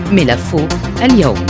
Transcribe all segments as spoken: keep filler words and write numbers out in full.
ملف اليوم.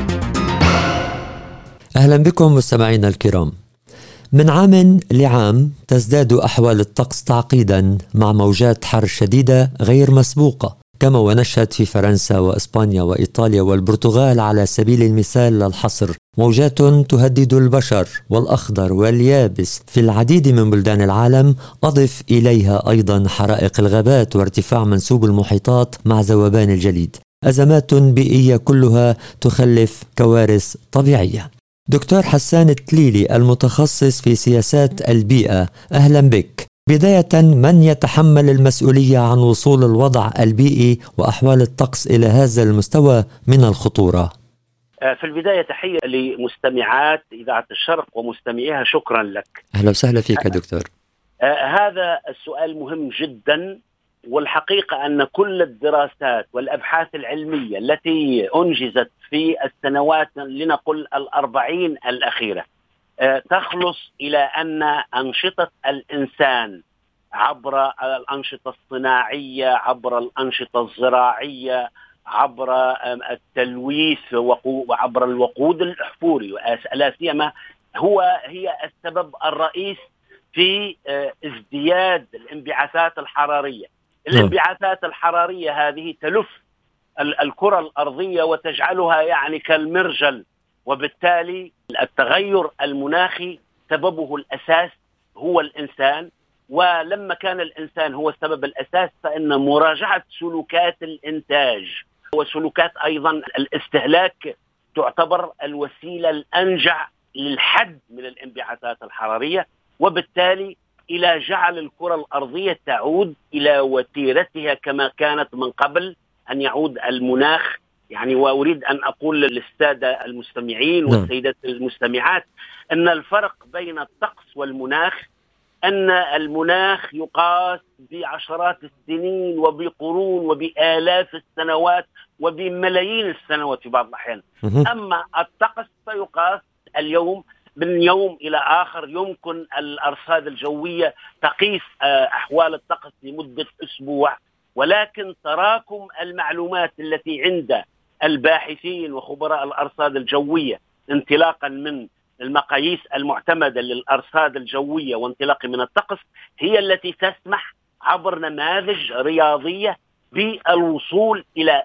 أهلا بكم مستمعينا الكرام. من عام لعام تزداد أحوال الطقس تعقيدا مع موجات حر شديدة غير مسبوقة، كما ونشهد في فرنسا وإسبانيا وإيطاليا والبرتغال على سبيل المثال للحصر موجات تهدد البشر والأخضر واليابس في العديد من بلدان العالم. أضف إليها أيضا حرائق الغابات وارتفاع منسوب المحيطات مع ذوبان الجليد، أزمات بيئية كلها تخلف كوارث طبيعية. دكتور حسان التليلي المتخصص في سياسات البيئة، أهلا بك. بداية، من يتحمل المسؤولية عن وصول الوضع البيئي وأحوال الطقس إلى هذا المستوى من الخطورة؟ في البداية تحية لمستمعات إذاعة الشرق ومستمعيها، شكرا لك. أهلا وسهلا فيك دكتور. هذا السؤال مهم جدا، والحقيقة أن كل الدراسات والأبحاث العلمية التي أنجزت في السنوات لنقل الأربعين الأخيرة تخلص إلى أن أنشطة الإنسان عبر الأنشطة الصناعية، عبر الأنشطة الزراعية، عبر التلويث وعبر الوقود الأحفوري لا سيما هو هي السبب الرئيس في ازدياد الانبعاثات الحرارية. الانبعاثات الحرارية هذه تلف الكرة الأرضية وتجعلها يعني كالمرجل، وبالتالي التغير المناخي سببه الأساس هو الإنسان. ولما كان الإنسان هو السبب الأساس، فإن مراجعة سلوكات الإنتاج وسلوكات أيضا الاستهلاك تعتبر الوسيلة الأنجع للحد من الانبعاثات الحرارية، وبالتالي إلى جعل الكرة الأرضية تعود إلى وتيرتها كما كانت من قبل أن يعود المناخ. يعني وأريد أن أقول للسادة المستمعين والسيدات المستمعات أن الفرق بين الطقس والمناخ أن المناخ يقاس بعشرات السنين وبقرون وبآلاف السنوات وبملايين السنوات في بعض الأحيان. أما الطقس فيقاس اليوم من يوم إلى آخر. يمكن الأرصاد الجوية تقيس أحوال الطقس لمدة أسبوع، ولكن تراكم المعلومات التي عند الباحثين وخبراء الأرصاد الجوية انطلاقا من المقاييس المعتمدة للأرصاد الجوية وانطلاقا من الطقس هي التي تسمح عبر نماذج رياضية بالوصول إلى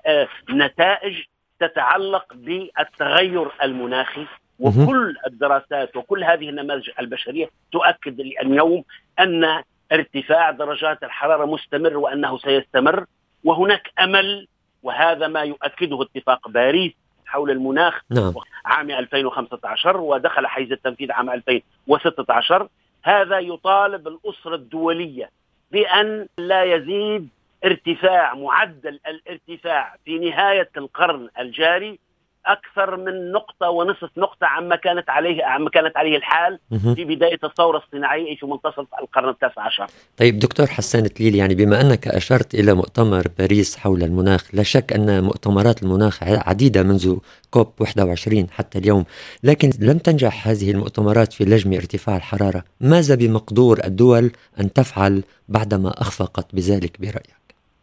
نتائج تتعلق بالتغير المناخي. وكل الدراسات وكل هذه النماذج البشرية تؤكد اليوم أن ارتفاع درجات الحرارة مستمر وأنه سيستمر، وهناك أمل. وهذا ما يؤكده اتفاق باريس حول المناخ نعم. عام ألفين وخمسة عشر، ودخل حيز التنفيذ عام ألفين وستة عشر. هذا يطالب الأسرة الدولية بأن لا يزيد ارتفاع معدل الارتفاع في نهاية القرن الجاري أكثر من نقطة ونصف نقطة عما كانت عليه عما كانت عليه الحال في بداية الثورة الصناعية في منتصف القرن التاسع عشر. طيب دكتور حسان التليلي، يعني بما أنك أشرت إلى مؤتمر باريس حول المناخ، لا شك أن مؤتمرات المناخ عديدة منذ كوب واحد وعشرين حتى اليوم، لكن لم تنجح هذه المؤتمرات في لجم ارتفاع الحرارة. ماذا بمقدور الدول أن تفعل بعدما أخفقت بذلك برأيك؟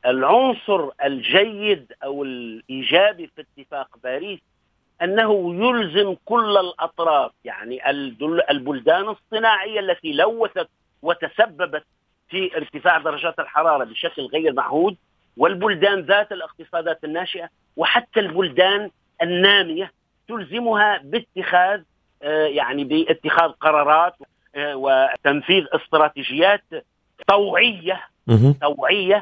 العنصر الجيد أو الإيجابي في اتفاق باريس أنه يلزم كل الأطراف، يعني البلدان الصناعية التي لوثت وتسببت في ارتفاع درجات الحرارة بشكل غير معهود، والبلدان ذات الاقتصادات الناشئة، وحتى البلدان النامية، تلزمها باتخاذ يعني باتخاذ قرارات وتنفيذ استراتيجيات طوعية طوعية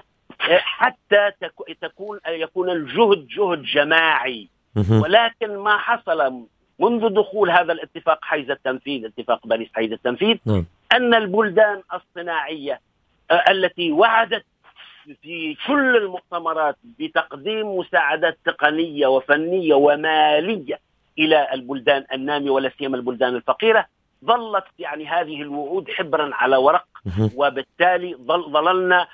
حتى تكون يكون الجهد جهد جماعي. ولكن ما حصل منذ دخول هذا الاتفاق حيز التنفيذ، اتفاق باريس حيز التنفيذ، أن البلدان الصناعية التي وعدت في كل المؤتمرات بتقديم مساعدات تقنية وفنية ومالية إلى البلدان النامية ولا سيما البلدان الفقيرة، ظلت يعني هذه الوعود حبرا على ورق، وبالتالي ظللنا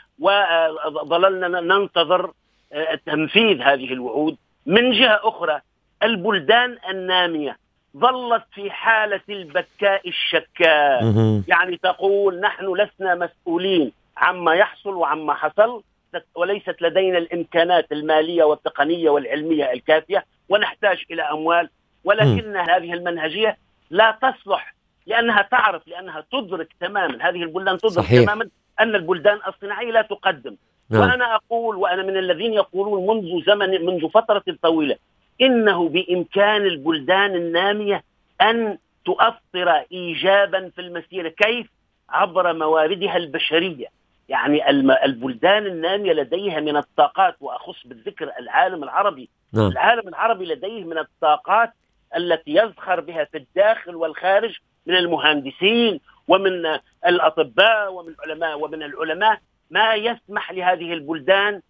وظللنا ننتظر تنفيذ هذه الوعود. من جهة أخرى البلدان النامية ظلت في حالة البكاء الشكاء، يعني تقول نحن لسنا مسؤولين عما يحصل وعما حصل، وليست وليست لدينا الإمكانات المالية والتقنية والعلمية الكافية، ونحتاج إلى أموال. ولكن م. هذه المنهجية لا تصلح، لأنها تعرف لأنها تدرك تماما، هذه البلدان تدرك صحيح. تماما أن البلدان الصناعية لا تقدم. نعم. وأنا أقول، وأنا من الذين يقولون منذ زمن منذ فترة طويلة، إنه بإمكان البلدان النامية أن تؤثر إيجابا في المسيرة. كيف؟ عبر مواردها البشرية. يعني البلدان النامية لديها من الطاقات، وأخص بالذكر العالم العربي. نعم. العالم العربي لديه من الطاقات التي يزخر بها في الداخل والخارج من المهندسين ومن الأطباء ومن العلماء ومن العلماء ما يسمح لهذه البلدان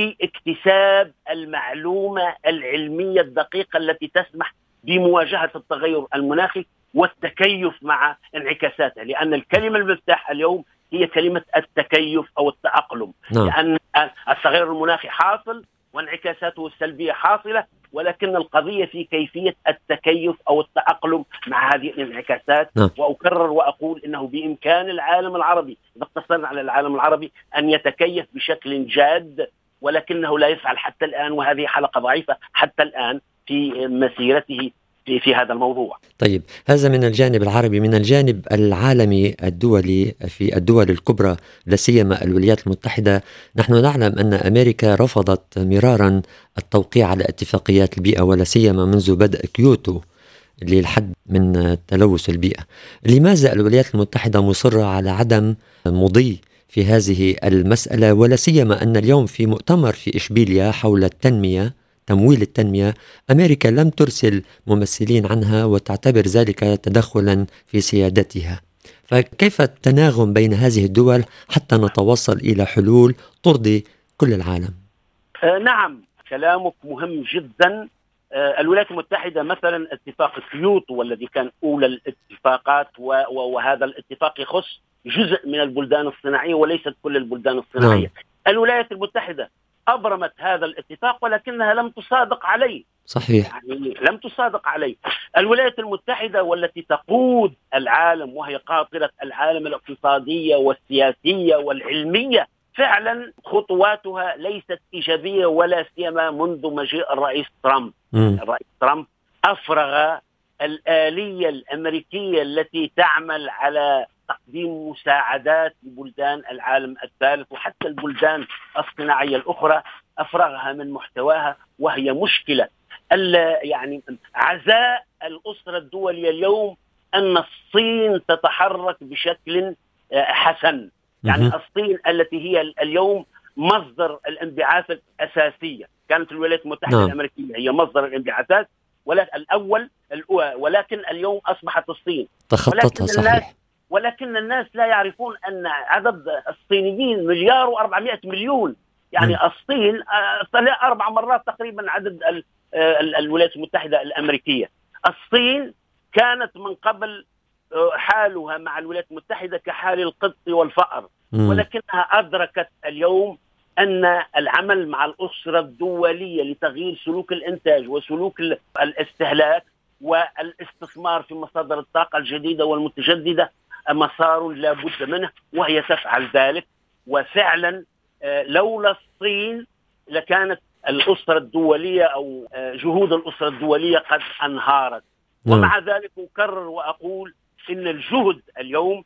باكتساب المعلومة العلمية الدقيقة التي تسمح بمواجهة التغير المناخي والتكيف مع انعكاساته. لأن الكلمة المفتاح اليوم هي كلمة التكيف أو التأقلم. نعم. لأن التغير المناخي حاصل وانعكاساته السلبية حاصلة، ولكن القضية في كيفية التكيف أو التأقلم مع هذه الانعكاسات. نعم. وأكرر وأقول إنه بإمكان العالم العربي، إذا اقتصرنا على العالم العربي، أن يتكيف بشكل جاد، ولكنه لا يفعل حتى الآن، وهذه حلقة ضعيفة حتى الآن في مسيرته في, في هذا الموضوع. طيب، هذا من الجانب العربي. من الجانب العالمي الدولي، في الدول الكبرى لا سيما الولايات المتحدة، نحن نعلم أن أمريكا رفضت مرارا التوقيع على اتفاقيات البيئة، ولا سيما منذ بدء كيوتو للحد من تلوث البيئة. لماذا الولايات المتحدة مصرة على عدم مضي في هذه المسألة، ولا سيما أن اليوم في مؤتمر في إشبيلية حول التنمية، تمويل التنمية، أمريكا لم ترسل ممثلين عنها وتعتبر ذلك تدخلا في سيادتها؟ فكيف التناغم بين هذه الدول حتى نتوصل إلى حلول ترضي كل العالم؟ آه نعم، كلامك مهم جدا. آه الولايات المتحدة مثلا اتفاق كيوتو والذي كان أولى الاتفاقات، وهذا الاتفاق يخص جزء من البلدان الصناعية وليست كل البلدان الصناعية. نعم. الولايات المتحدة أبرمت هذا الاتفاق ولكنها لم تصادق عليه. صحيح. يعني لم تصادق عليه. الولايات المتحدة والتي تقود العالم، وهي قاطرة العالم الاقتصادية والسياسية والعلمية، فعلا خطواتها ليست إيجابية، ولا سيما منذ مجيء الرئيس ترامب. م. الرئيس ترامب أفرغ الآلية الأمريكية التي تعمل على تقديم مساعدات لبلدان العالم الثالث وحتى البلدان الصناعية الأخرى، أفرغها من محتواها، وهي مشكلة. يعني عزاء الأسرة الدولية اليوم أن الصين تتحرك بشكل حسن. يعني الصين التي هي اليوم مصدر الانبعاثات الأساسية، كانت الولايات المتحدة نعم. الأمريكية هي مصدر الانبعاثات الأول الأول، ولكن اليوم أصبحت الصين تخطتها. صحيح. ولكن الناس لا يعرفون أن عدد الصينيين مليار وأربعمائة مليون. يعني م. الصين أربع مرات تقريبا عدد ال ال الولايات المتحدة الأمريكية. الصين كانت من قبل حالها مع الولايات المتحدة كحال القط والفأر، م. ولكنها أدركت اليوم أن العمل مع الأسرة الدولية لتغيير سلوك الإنتاج وسلوك الاستهلاك والاستثمار في مصادر الطاقة الجديدة والمتجددة مسار لا بد منه، وهي تفعل ذلك. وفعلا لولا الصين لكانت الأسرة الدولية أو جهود الأسرة الدولية قد انهارت. ومع ذلك أكرر وأقول إن الجهد اليوم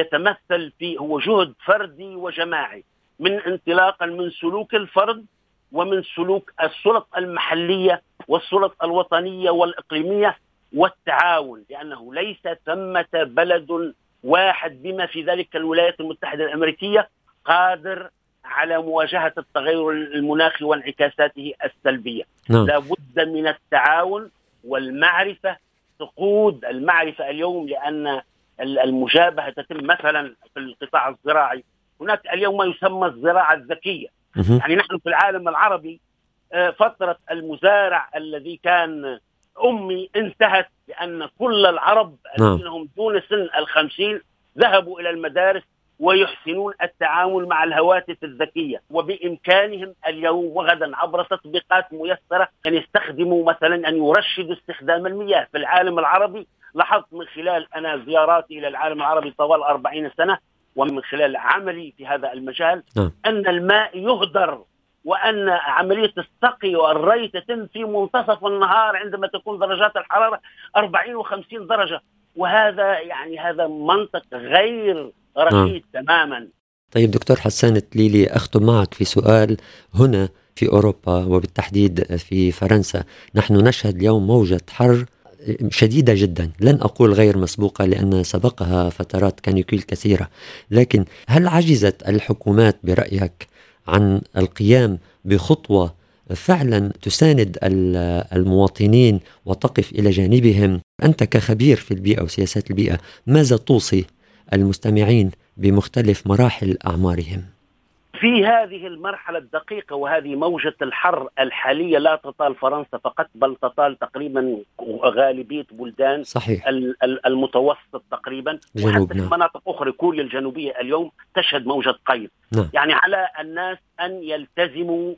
يتمثل في هو جهد فردي وجماعي، من انطلاقا من سلوك الفرد ومن سلوك السلط المحلية والسلط الوطنية والإقليمية والتعاون، لأنه ليس ثمة بلد واحد بما في ذلك الولايات المتحدة الأمريكية قادر على مواجهة التغير المناخي وانعكاساته السلبية. نعم. لا بد من التعاون والمعرفة، تقود المعرفة اليوم، لأن المجابهة تتم مثلا في القطاع الزراعي. هناك اليوم ما يسمى الزراعة الذكية. يعني نحن في العالم العربي فترة المزارع الذي كان أمي انتهت، لأن كل العرب الذين هم دون سن الخمسين ذهبوا إلى المدارس ويحسنون التعامل مع الهواتف الذكية، وبإمكانهم اليوم وغدا عبر تطبيقات ميسرة أن يستخدموا مثلا أن يرشدوا استخدام المياه. في العالم العربي لاحظت من خلال أنا زياراتي إلى العالم العربي طوال أربعين سنة، ومن خلال عملي في هذا المجال نعم. أن الماء يهدر، وأن عملية السقي والري تتم في منتصف النهار عندما تكون درجات الحرارة أربعين وخمسين درجة، وهذا يعني هذا منطق غير رشيد نعم. تماما. طيب دكتور حسان تليلي، أختم معك في سؤال. هنا في أوروبا وبالتحديد في فرنسا نحن نشهد اليوم موجة حر شديدة جدا، لن أقول غير مسبوقة لأن سبقها فترات كانيكول كثيرة، لكن هل عجزت الحكومات برأيك عن القيام بخطوة فعلا تساند المواطنين وتقف إلى جانبهم؟ أنت كخبير في البيئة وسياسات البيئة ماذا توصي المستمعين بمختلف مراحل أعمارهم؟ في هذه المرحلة الدقيقة وهذه موجة الحر الحالية لا تطال فرنسا فقط، بل تطال تقريبا غالبية بلدان صحيح. المتوسط تقريبا، جنوب. وحتى في مناطق أخرى كوريا الجنوبية اليوم تشهد موجة قيد. نعم. يعني على الناس أن يلتزموا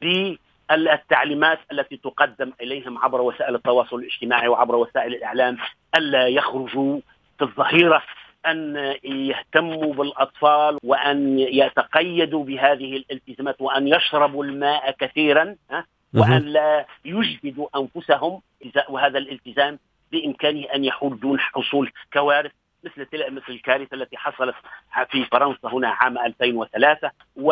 بالتعليمات التي تقدم إليهم عبر وسائل التواصل الاجتماعي وعبر وسائل الإعلام، ألا يخرجوا في الظهيرة، أن يهتموا بالأطفال، وأن يتقيدوا بهذه الالتزامات، وأن يشربوا الماء كثيرا، وأن لا يجهدوا أنفسهم، وهذا الالتزام بإمكانه أن يحول دون حصول كوارث مثل مثل الكارثة التي حصلت في فرنسا هنا عام ألفين وثلاثة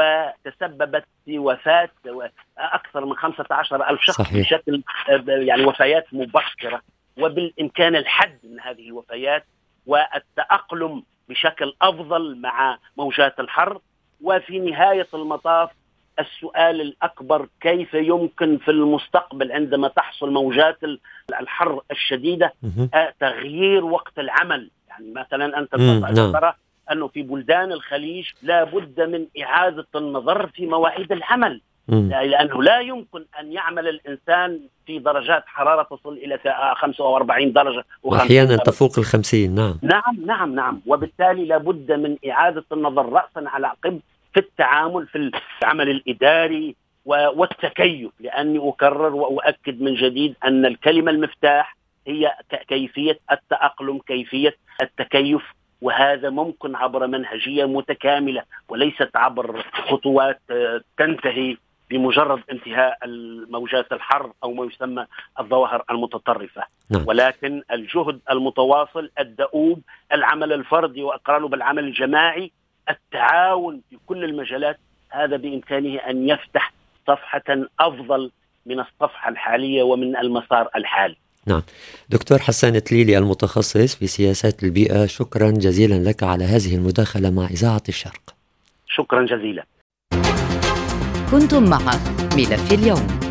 وتسببت في وفاة أكثر من خمسة عشر ألف شخص. صحيح. بشكل يعني وفيات مبكرة، وبالإمكان الحد من هذه الوفيات والتأقلم بشكل أفضل مع موجات الحر. وفي نهاية المطاف السؤال الأكبر كيف يمكن في المستقبل عندما تحصل موجات الحر الشديدة تغيير وقت العمل. يعني مثلا أنت ترى أنه في بلدان الخليج لا بد من إعادة النظر في مواعيد العمل، لأنه لا يمكن أن يعمل الإنسان في درجات حرارة تصل إلى خمسة وأربعين درجة وأحيانا تفوق الخمسين. نعم نعم نعم نعم وبالتالي لا بد من إعادة النظر رأسا على عقب في التعامل في العمل الإداري والتكيف، لأني أكرر وأؤكد من جديد أن الكلمة المفتاح هي كيفية التأقلم، كيفية التكيف، وهذا ممكن عبر منهجية متكاملة وليست عبر خطوات تنتهي بمجرد انتهاء الموجات الحر أو ما يسمى الظواهر المتطرفة. نعم. ولكن الجهد المتواصل، الدؤوب، العمل الفردي وأقرانه بالعمل الجماعي، التعاون في كل المجالات، هذا بإمكانه أن يفتح صفحة أفضل من الصفحة الحالية ومن المسار الحالي. نعم. دكتور حسان تليلي المتخصص في سياسات البيئة، شكرا جزيلا لك على هذه المداخلة مع إذاعة الشرق. شكرا جزيلا. كنتم مع ملف اليوم.